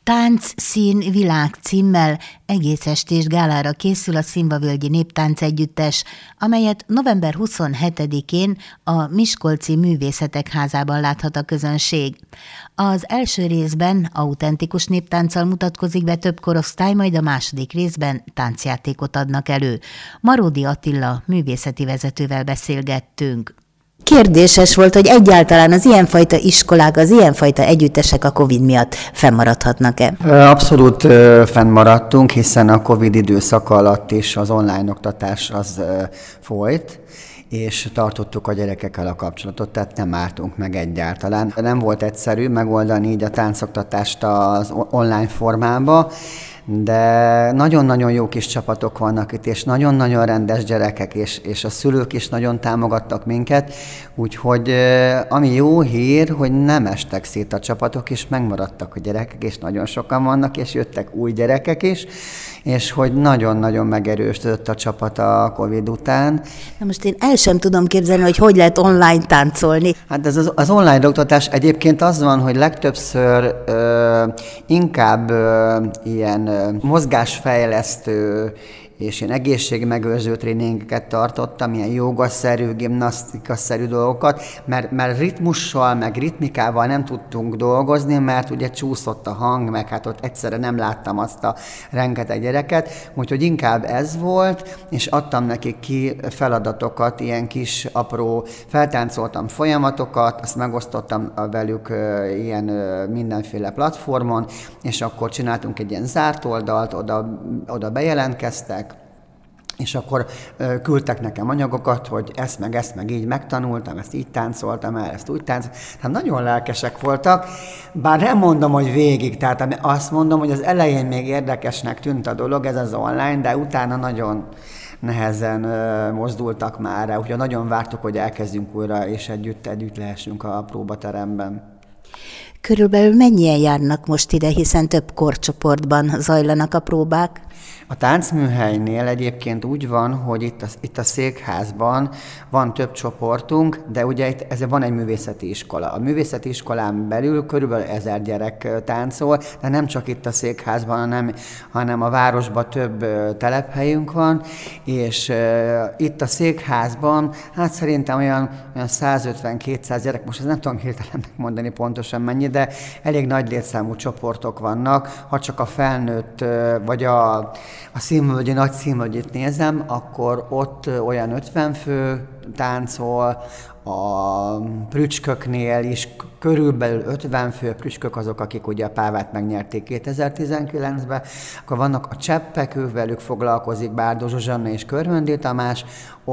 Tánc Szín Világ címmel egész estés gálára készül a Szimba-völgyi Néptánc Együttes, amelyet november 27-én a Miskolci Művészetek Házában láthat a közönség. Az első részben autentikus néptánccal mutatkozik be több korosztály, majd a második részben táncjátékot adnak elő. Maródi Attila művészeti vezetővel beszélgettünk. Kérdéses volt, hogy egyáltalán az ilyenfajta iskolák, az ilyenfajta együttesek a Covid miatt fennmaradhatnak-e? Abszolút fennmaradtunk, hiszen a Covid időszak alatt is az online oktatás az folyt, és tartottuk a gyerekekkel a kapcsolatot, tehát nem álltunk meg egyáltalán. Nem volt egyszerű megoldani így a táncoktatást az online formába, de nagyon-nagyon jó kis csapatok vannak itt, és nagyon-nagyon rendes gyerekek, és a szülők is nagyon támogattak minket, úgyhogy ami jó hír, hogy nem estek szét a csapatok, és megmaradtak a gyerekek, és nagyon sokan vannak, és jöttek új gyerekek is, és hogy nagyon-nagyon megerősödött a csapat a Covid után. Na most én el sem tudom képzelni, hogy lehet online táncolni. Hát ez az online oktatás egyébként az van, hogy legtöbbször inkább ilyen mozgásfejlesztő és ilyen egészségmegőrző tréningeket tartottam, ilyen jogaszerű, gimnasztikaszerű dolgokat, mert ritmussal, meg ritmikával nem tudtunk dolgozni, mert ugye csúszott a hang, meg hát ott egyszerre nem láttam azt a rengeteg gyereket, úgyhogy inkább ez volt, és adtam nekik ki feladatokat, ilyen kis apró, feltáncoltam folyamatokat, azt megosztottam velük ilyen mindenféle platformon, és akkor csináltunk egy ilyen zárt oldalt, oda bejelentkeztek, és akkor küldtek nekem anyagokat, hogy ezt meg így megtanultam, ezt így táncoltam el, ezt úgy táncoltam. Tehát nagyon lelkesek voltak, bár nem mondom, hogy végig, tehát azt mondom, hogy az elején még érdekesnek tűnt a dolog, ez az online, de utána nagyon nehezen mozdultak már rá, úgyhogy nagyon vártuk, hogy elkezdjünk újra, és együtt lehessünk a próbateremben. Körülbelül mennyien járnak most ide, hiszen több korcsoportban zajlanak a próbák? A táncműhelynél egyébként úgy van, hogy itt a székházban van több csoportunk, de ugye ez van egy művészeti iskola. A művészeti iskolán belül körülbelül 1000 gyerek táncol, de nem csak itt a székházban, hanem a városban több telephelyünk van, és itt a székházban, hát szerintem olyan 150-200 gyerek, most ezt nem tudom hirtelen megmondani pontosan mennyi, de elég nagy létszámú csoportok vannak, ha csak a felnőtt vagy a Színvölgyi, nagy Színvölgyit nézem, akkor ott olyan 50 fő táncol, a prücsköknél is körülbelül 50 fő, prücskök azok, akik ugye a Pávát megnyerték 2019-ben, akkor vannak a cseppek, velük foglalkozik Bárdó Zsuzsanna és Körvöndi Tamás,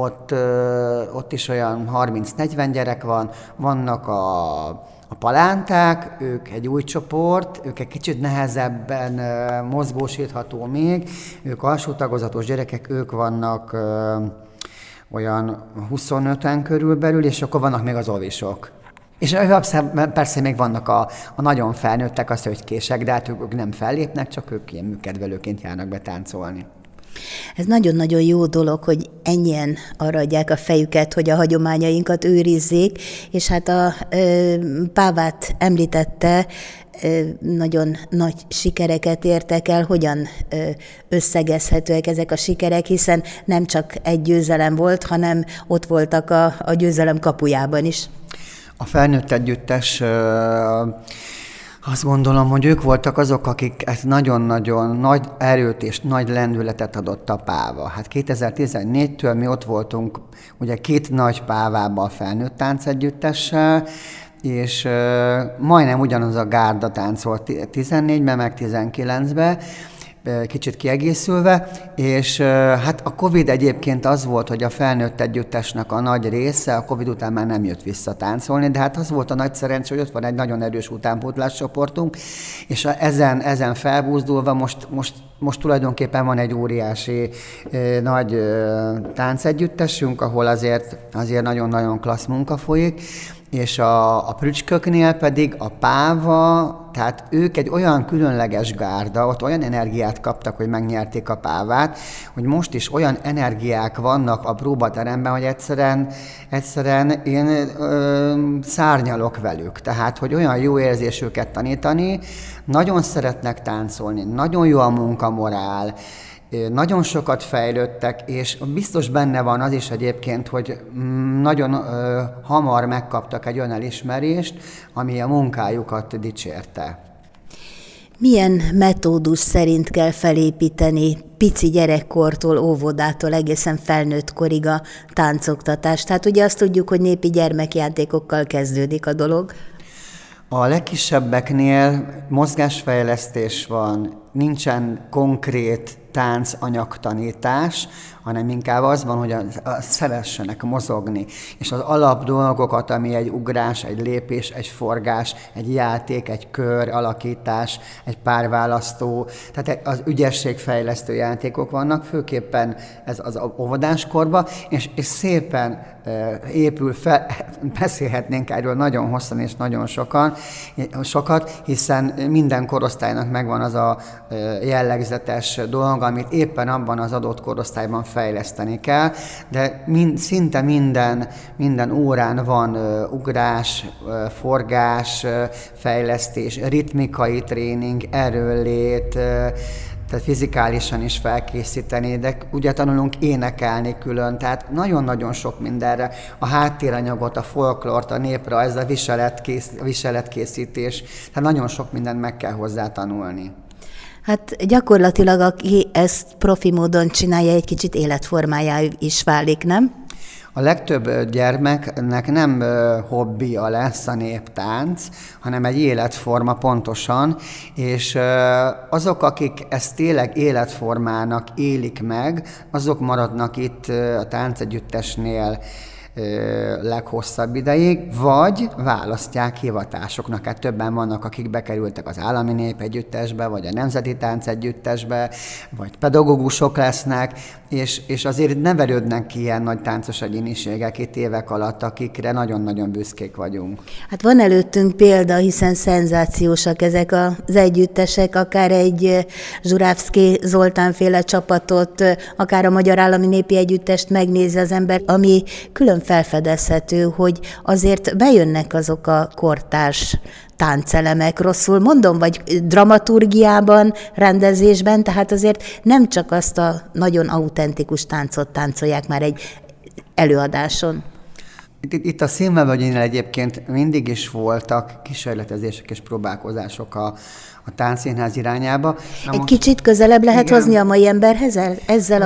ott is olyan 30-40 gyerek van, vannak a palánták, ők egy új csoport, ők egy kicsit nehezebben mozgósítható még, ők alsó tagozatos gyerekek, ők vannak olyan 25-en körülbelül, és akkor vannak még az ovisok. És persze még vannak a nagyon felnőttek, a szögykések, de hát ők nem fellépnek, csak ők ilyen műkedvelőként járnak be táncolni. Ez nagyon-nagyon jó dolog, hogy ennyien arra adják a fejüket, hogy a hagyományainkat őrizzék, és hát a Pávát említette, nagyon nagy sikereket értek el, hogyan összegezhetőek ezek a sikerek, hiszen nem csak egy győzelem volt, hanem ott voltak a győzelem kapujában is. A felnőtt együttes, azt gondolom, hogy ők voltak azok, akik ezt nagyon-nagyon nagy erőt és nagy lendületet adott a Páva. Hát 2014-től mi ott voltunk ugye 2 nagy Pávában a felnőtt táncegyüttessel, és majdnem ugyanaz a gárda táncolt 14-ben, meg 19-ben, kicsit kiegészülve, és hát a Covid egyébként az volt, hogy a felnőtt együttesnek a nagy része a Covid után már nem jött vissza táncolni, de hát az volt a nagy szerencsé, hogy ott van egy nagyon erős utánpótlás csoportunk, és ezen felbúzdulva most tulajdonképpen van egy óriási nagy táncegyüttesünk, ahol azért nagyon-nagyon klassz munka folyik, és a prücsköknél pedig a páva, tehát ők egy olyan különleges gárda, ott olyan energiát kaptak, hogy megnyerték a pávát, hogy most is olyan energiák vannak a próbateremben, hogy egyszerűen én szárnyalok velük. Tehát, hogy olyan jó érzés őket tanítani, nagyon szeretnek táncolni, nagyon jó a munkamorál, nagyon sokat fejlődtek, és biztos benne van az is egyébként, hogy nagyon hamar megkaptak egy olyan elismerést, ami a munkájukat dicsérte. Milyen metódus szerint kell felépíteni pici gyerekkortól, óvodától egészen felnőtt korig a táncoktatást? Tehát ugye azt tudjuk, hogy népi gyermekjátékokkal kezdődik a dolog. A legkisebbeknél mozgásfejlesztés van, nincsen konkrét táncanyagtanítás, hanem inkább az van, hogy szeressenek mozogni. És az alap dolgokat, ami egy ugrás, egy lépés, egy forgás, egy játék, egy kör alakítás, egy párválasztó, tehát az ügyességfejlesztő játékok vannak, főképpen ez az óvodáskorban, és szépen épül fel, beszélhetnénk erről nagyon hosszan és nagyon sokat, hiszen minden korosztálynak megvan az a jellegzetes dolog, amit éppen abban az adott korosztályban fejleszteni kell, de szinte minden órán van ugrás, forgás, fejlesztés, ritmikai tréning, erőllét, tehát fizikálisan is felkészíteni, de ugye tanulunk énekelni külön, tehát nagyon-nagyon sok mindenre, a háttéranyagot, a folklort, a néprajz, a viseletkészítés, tehát nagyon sok mindent meg kell hozzá tanulni. Hát gyakorlatilag, aki ezt profi módon csinálja, egy kicsit életformájá is válik, nem? A legtöbb gyermeknek nem hobbija lesz a néptánc, hanem egy életforma pontosan, és azok, akik ezt tényleg életformának élik meg, azok maradnak itt a táncegyüttesnél leghosszabb ideig, vagy választják hivatásoknak. Hát többen vannak, akik bekerültek az állami népegyüttesbe, vagy a nemzeti táncegyüttesbe, vagy pedagógusok lesznek, és azért nevelődnek ki ilyen nagy táncos egyéniségek itt évek alatt, akikre nagyon-nagyon büszkék vagyunk. Hát van előttünk példa, hiszen szenzációsak ezek az együttesek, akár egy Zsurávszky Zoltán-féle csapatot, akár a Magyar Állami Népi Együttest megnézi az ember, ami külön felfedezhető, hogy azért bejönnek azok a kortárs táncelemek, rosszul mondom, vagy dramaturgiában, rendezésben, tehát azért nem csak azt a nagyon autentikus táncot táncolják már egy előadáson. Itt a Színvevölgyénél egyébként mindig is voltak kísérletezések és próbálkozások a táncszínház irányába. Egy kicsit közelebb lehet hozni a mai emberhez ezzel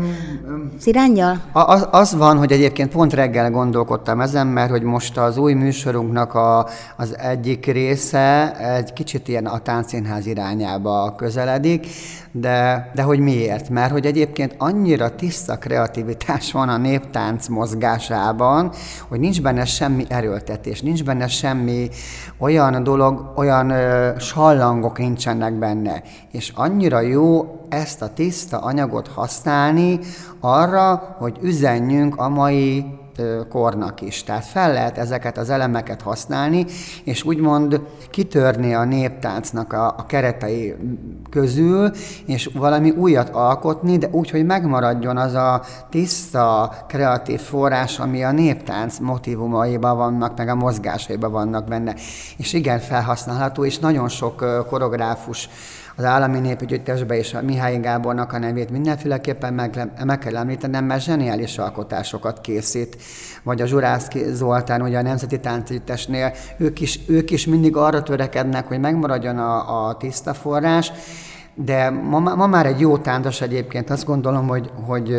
az iránnyal? Az van, hogy egyébként pont reggel gondolkodtam ezen, mert hogy most az új műsorunknak az egyik része egy kicsit ilyen a táncszínház irányába közeledik, de hogy miért? Mert hogy egyébként annyira tiszta kreativitás van a néptánc mozgásában, hogy nincs benne semmi erőltetés, nincs benne semmi olyan dolog, olyan sallangok nincsenek benne. És annyira jó ezt a tiszta anyagot használni arra, hogy üzenjünk a mai kornak is. Tehát fel lehet ezeket az elemeket használni, és úgymond kitörni a néptáncnak a keretei közül, és valami újat alkotni, de úgy, hogy megmaradjon az a tiszta, kreatív forrás, ami a néptánc motívumaiban vannak, meg a mozgásaiban vannak benne. És igen, felhasználható, és nagyon sok koreográfus az Állami Népegyüttesbe és a Mihály Gábornak a nevét mindenféleképpen meg kell említenem, mert zseniális alkotásokat készít. Vagy a Zsurávszky Zoltán, ugye a Nemzeti Táncegyüttesnél, ők is mindig arra törekednek, hogy megmaradjon a tiszta forrás, de ma már egy jó táncos egyébként azt gondolom, hogy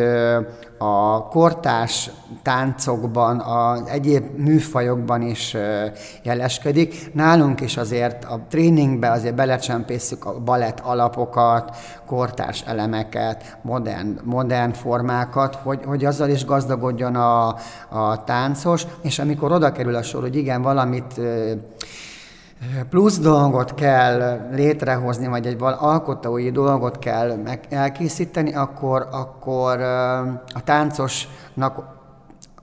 a kortárs táncokban, az egyéb műfajokban is jeleskedik. Nálunk is azért a tréningbe azért belecsempészük a balett alapokat, kortárs elemeket, modern formákat, hogy azzal is gazdagodjon a táncos, és amikor oda kerül a sor, hogy igen, valamit plusz dolgot kell létrehozni, vagy egy alkotói dolgot kell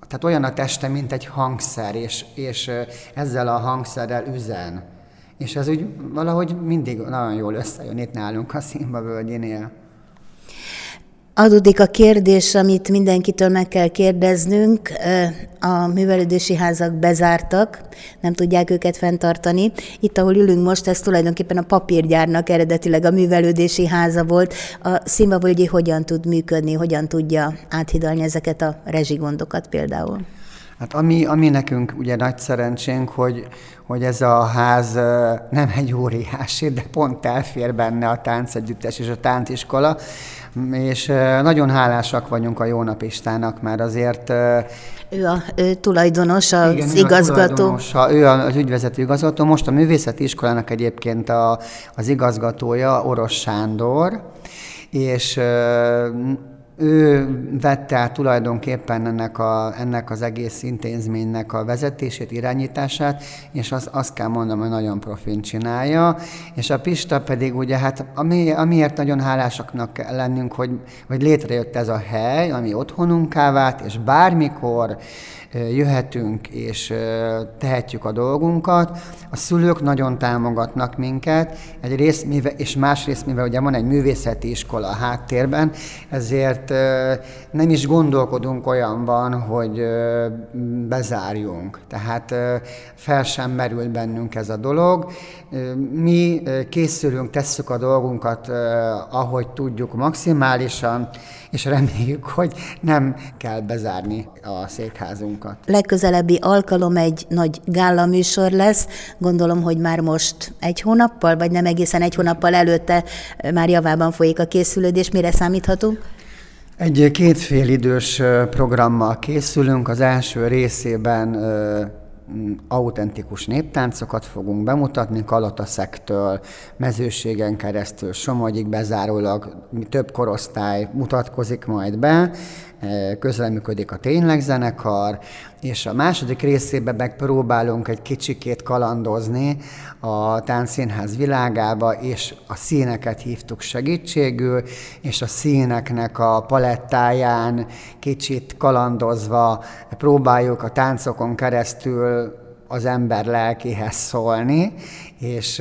tehát olyan a teste, mint egy hangszer, és ezzel a hangszerrel üzen. És ez úgy valahogy mindig nagyon jól összejön itt nálunk a Szimba völgyénél. Adódik a kérdés, amit mindenkitől meg kell kérdeznünk. A művelődési házak bezártak, nem tudják őket fenntartani. Itt, ahol ülünk most, ez tulajdonképpen a papírgyárnak eredetileg a művelődési háza volt. A Szimbavölgyi hogyan tud működni, hogyan tudja áthidalni ezeket a rezsigondokat például? Hát ami nekünk ugye nagy szerencsénk, hogy ez a ház nem egy óriási, de pont elfér benne a táncegyüttes és a tánciskola, és nagyon hálásak vagyunk a Jónap Istának, mert azért... Ő a tulajdonos, az igen, igazgató. Ő az ügyvezető igazgató. Most a művészeti iskolának egyébként az igazgatója Orosz Sándor, és ő vette át tulajdonképpen ennek az egész intézménynek a vezetését, irányítását, és azt kell mondanom, hogy nagyon profin csinálja. És a Pista pedig ugye, hát amiért nagyon hálásaknak kell lennünk, hogy létrejött ez a hely, ami otthonunká vált, és bármikor jöhetünk és tehetjük a dolgunkat. A szülők nagyon támogatnak minket, és másrészt, mivel ugye van egy művészeti iskola a háttérben, ezért nem is gondolkodunk olyanban, hogy bezárjunk. Tehát fel sem merül bennünk ez a dolog. Mi készülünk, tesszük a dolgunkat, ahogy tudjuk maximálisan, és reméljük, hogy nem kell bezárni a székházunkat. Legközelebbi alkalom egy nagy gála műsor lesz. Gondolom, hogy már most egy hónappal, vagy nem egészen egy hónappal előtte már javában folyik a készülődés. Mire számíthatunk? Egy kétfélidős programmal készülünk. Az első részében autentikus néptáncokat fogunk bemutatni, Kalataszegtől, Mezőségen keresztül, Somogyig bezárólag több korosztály mutatkozik majd be, közreműködik a Tényleg zenekar, és a második részében megpróbálunk egy kicsikét kalandozni a táncszínház világába, és a színeket hívtuk segítségül, és a színeknek a palettáján kicsit kalandozva próbáljuk a táncokon keresztül az ember lelkéhez szólni, és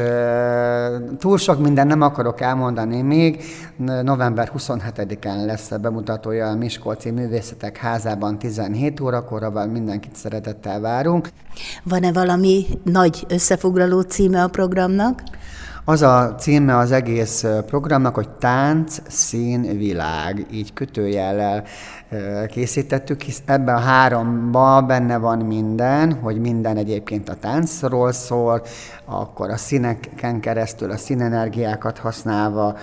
túl sok minden nem akarok elmondani még. November 27-en lesz a bemutatója a Miskolci Művészetek Házában 17 órakor, ahol mindenkit szeretettel várunk. Van-e valami nagy összefoglaló címe a programnak? Az a címe az egész programnak, hogy Tánc, Szín, Világ, így kötőjellel készítettük, hisz ebben a háromban benne van minden, hogy minden egyébként a táncról szól, akkor a színeken keresztül a színenergiákat használva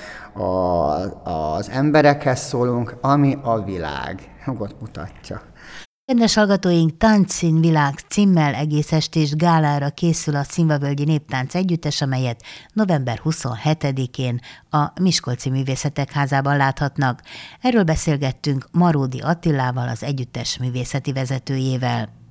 az emberekhez szólunk, ami a világ. Ott mutatja. Kedves hallgatóink, Táncszín Világ címmel egész estés gálára készül a Szimbavölgyi Néptánc Együttes, amelyet november 27-én a Miskolci Művészetek Házában láthatnak. Erről beszélgettünk Maródi Attilával, az együttes művészeti vezetőjével.